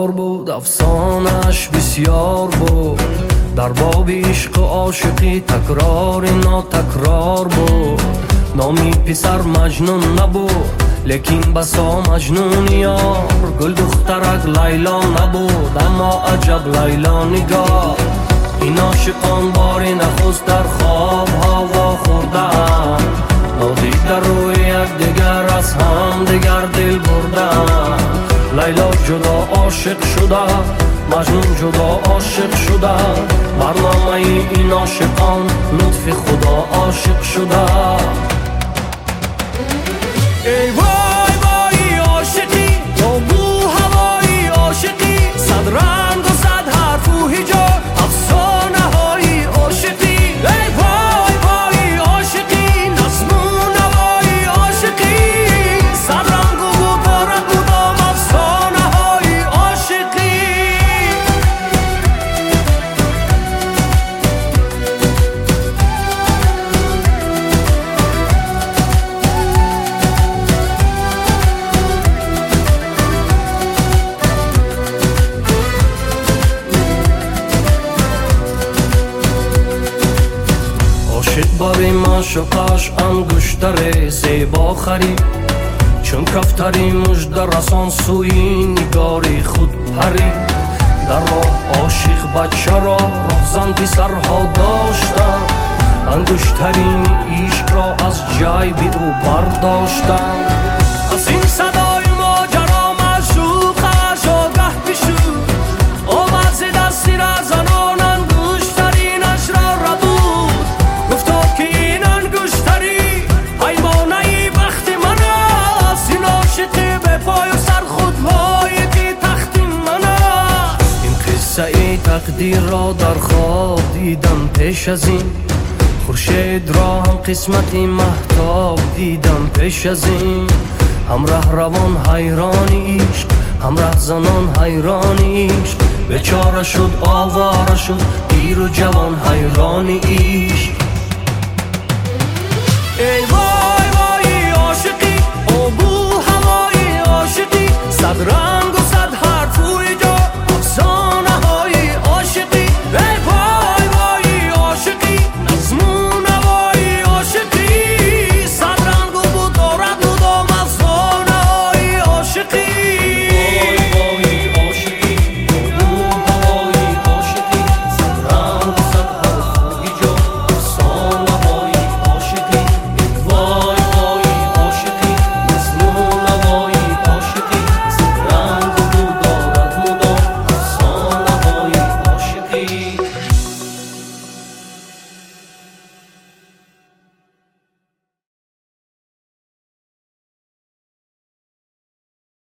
بسیار بود، افسانش بسیار بود. در باب عشق و عاشقی تکرار ناتکرار بود. نامی پسر مجنون نبود، لیکن بسا مجنون یار. گل دخترک لیلا نبود، اما عجب لیلا نگار. این عاشقان باری نخست در خواب هوا خوردن، نادید در روی یک دیگر از هم دیگر دل بردن. لیلا جدا عاشق شده، مجنون جدا عاشق شده. برنامه این عاشقان لطف خدا عاشق شده. ای وای وای عاشقی، با بو هوای عاشقی. صد رنگ و صد حرف و هجا افسانه های عاشقی. ای وای وای عاشقی، نظم و نوای عاشقی. صد رنگ و بارد مدام افسانه های عاشقی. باری معشوقش انگشتر زیبا خرید، چون کفتری مژده رسان سوی نگاری خود پرید. در راه عاشق بچه را راهزن پسرها داشتن، انگشترین عشق را از جیب او برداشتن. از این صدای ماجرا معشوقش آگه بشد، آمد ز دستی رزنان انگشترینش را ربود. گفتا که این انگشتری حیوانه بخت من است، این عاشقی به پای و سر خود پای تخت من است. این قصه ای تقدیر را در خواب دیدم پیش از این، خورشید را هم قسمتی مهتاب دیدم پیش از این. همراه روان حیران عشق، همراه زنان حیران عشق. بیچاره شد آواره شد پیر و جوان حیران عشق. ای